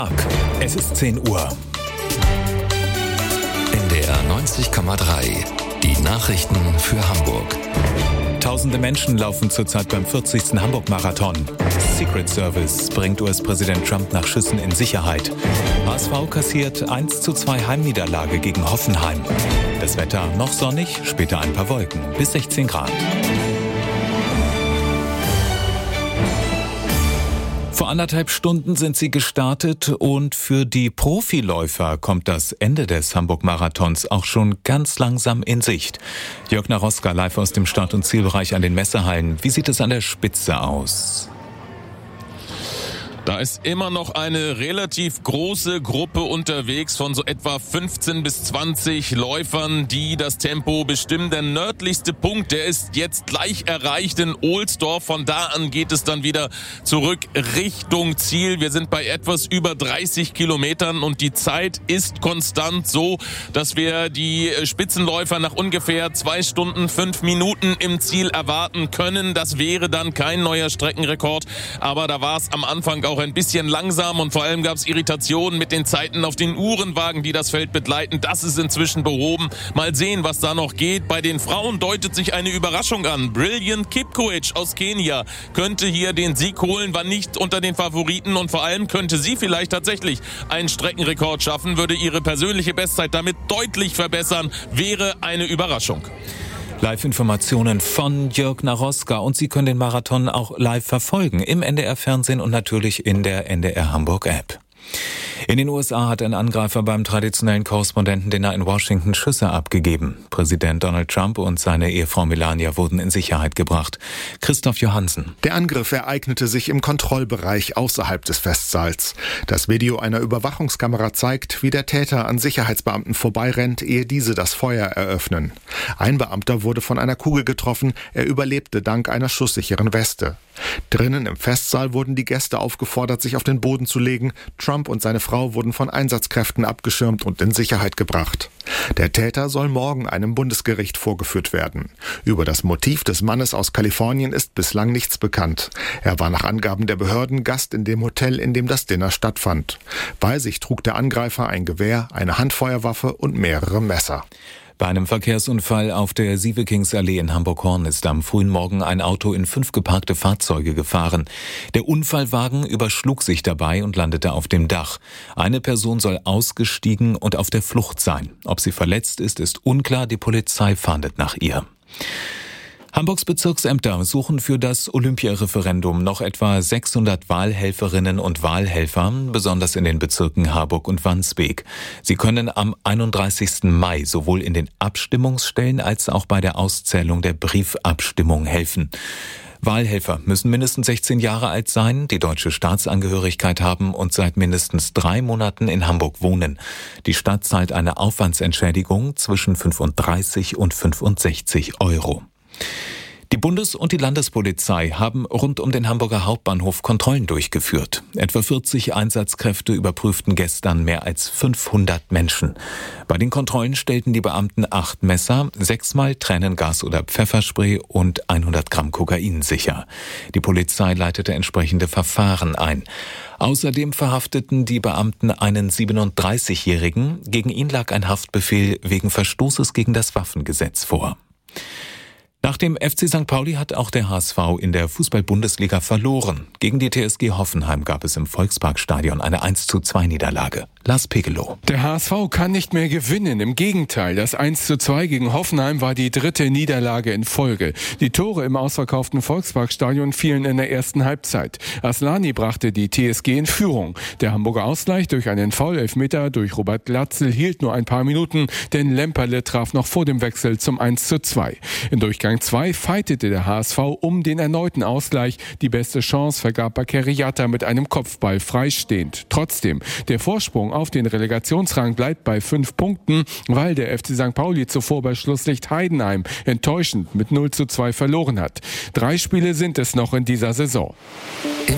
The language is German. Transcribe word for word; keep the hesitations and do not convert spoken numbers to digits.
Es ist zehn Uhr. N D R neunzig Komma drei. Die Nachrichten für Hamburg. Tausende Menschen laufen zurzeit beim vierzigsten Hamburg-Marathon. Secret Service bringt U S-Präsident Trump nach Schüssen in Sicherheit. H S V kassiert eins zu zwei Heimniederlage gegen Hoffenheim. Das Wetter noch sonnig, später ein paar Wolken, bis sechzehn Grad. Vor anderthalb Stunden sind sie gestartet und für die Profiläufer kommt das Ende des Hamburg-Marathons auch schon ganz langsam in Sicht. Jörg Naroska live aus dem Start- und Zielbereich an den Messehallen. Wie sieht es an der Spitze aus? Da ist immer noch eine relativ große Gruppe unterwegs von so etwa fünfzehn bis zwanzig Läufern, die das Tempo bestimmen. Der nördlichste Punkt, der ist jetzt gleich erreicht in Ohlsdorf. Von da an geht es dann wieder zurück Richtung Ziel. Wir sind bei etwas über dreißig Kilometern und die Zeit ist konstant so, dass wir die Spitzenläufer nach ungefähr zwei Stunden, fünf Minuten im Ziel erwarten können. Das wäre dann kein neuer Streckenrekord, aber da war es am Anfang auch auch ein bisschen langsam und vor allem gab es Irritationen mit den Zeiten auf den Uhrenwagen, die das Feld begleiten. Das ist inzwischen behoben. Mal sehen, was da noch geht. Bei den Frauen deutet sich eine Überraschung an. Brilliant Kipkoech aus Kenia könnte hier den Sieg holen, war nicht unter den Favoriten und vor allem könnte sie vielleicht tatsächlich einen Streckenrekord schaffen, würde ihre persönliche Bestzeit damit deutlich verbessern, wäre eine Überraschung. Live-Informationen von Jörg Naroska und Sie können den Marathon auch live verfolgen im N D R-Fernsehen und natürlich in der N D R Hamburg-App. In den U S A hat ein Angreifer beim traditionellen Korrespondentendinner in Washington Schüsse abgegeben. Präsident Donald Trump und seine Ehefrau Melania wurden in Sicherheit gebracht. Christoph Johansen. Der Angriff ereignete sich im Kontrollbereich außerhalb des Festsaals. Das Video einer Überwachungskamera zeigt, wie der Täter an Sicherheitsbeamten vorbeirennt, ehe diese das Feuer eröffnen. Ein Beamter wurde von einer Kugel getroffen, er überlebte dank einer schusssicheren Weste. Drinnen im Festsaal wurden die Gäste aufgefordert, sich auf den Boden zu legen. Trump und seine Frau wurden von Einsatzkräften abgeschirmt und in Sicherheit gebracht. Der Täter soll morgen einem Bundesgericht vorgeführt werden. Über das Motiv des Mannes aus Kalifornien ist bislang nichts bekannt. Er war nach Angaben der Behörden Gast in dem Hotel, in dem das Dinner stattfand. Bei sich trug der Angreifer ein Gewehr, eine Handfeuerwaffe und mehrere Messer. Bei einem Verkehrsunfall auf der Sievekingsallee in Hamburg-Horn ist am frühen Morgen ein Auto in fünf geparkte Fahrzeuge gefahren. Der Unfallwagen überschlug sich dabei und landete auf dem Dach. Eine Person soll ausgestiegen und auf der Flucht sein. Ob sie verletzt ist, ist unklar. Die Polizei fahndet nach ihr. Hamburgs Bezirksämter suchen für das Olympiareferendum noch etwa sechshundert Wahlhelferinnen und Wahlhelfer, besonders in den Bezirken Harburg und Wandsbek. Sie können am einunddreißigsten Mai sowohl in den Abstimmungsstellen als auch bei der Auszählung der Briefabstimmung helfen. Wahlhelfer müssen mindestens sechzehn Jahre alt sein, die deutsche Staatsangehörigkeit haben und seit mindestens drei Monaten in Hamburg wohnen. Die Stadt zahlt eine Aufwandsentschädigung zwischen fünfunddreißig und fünfundsechzig Euro. Die Bundes- und die Landespolizei haben rund um den Hamburger Hauptbahnhof Kontrollen durchgeführt. Etwa vierzig Einsatzkräfte überprüften gestern mehr als fünfhundert Menschen. Bei den Kontrollen stellten die Beamten acht Messer, sechsmal Tränengas oder Pfefferspray und hundert Gramm Kokain sicher. Die Polizei leitete entsprechende Verfahren ein. Außerdem verhafteten die Beamten einen siebenunddreißigjährigen. Gegen ihn lag ein Haftbefehl wegen Verstoßes gegen das Waffengesetz vor. Nach dem F C Sankt Pauli hat auch der H S V in der Fußball-Bundesliga verloren. Gegen die T S G Hoffenheim gab es im Volksparkstadion eine eins zu zwei Niederlage. Lars Pegelow. Der H S V kann nicht mehr gewinnen. Im Gegenteil, das eins zu zwei gegen Hoffenheim war die dritte Niederlage in Folge. Die Tore im ausverkauften Volksparkstadion fielen in der ersten Halbzeit. Aslani brachte die T S G in Führung. Der Hamburger Ausgleich durch einen Foul-Elfmeter durch Robert Glatzel hielt nur ein paar Minuten, denn Lemperle traf noch vor dem Wechsel zum eins zu zwei. In Durchgang zwei fightete der H S V um den erneuten Ausgleich. Die beste Chance vergab Bakary Yatta mit einem Kopfball freistehend. Trotzdem, der Vorsprung auf den Relegationsrang bleibt bei fünf Punkten, weil der F C Sankt Pauli zuvor bei Schlusslicht Heidenheim enttäuschend mit null zu zwei verloren hat. Drei Spiele sind es noch in dieser Saison.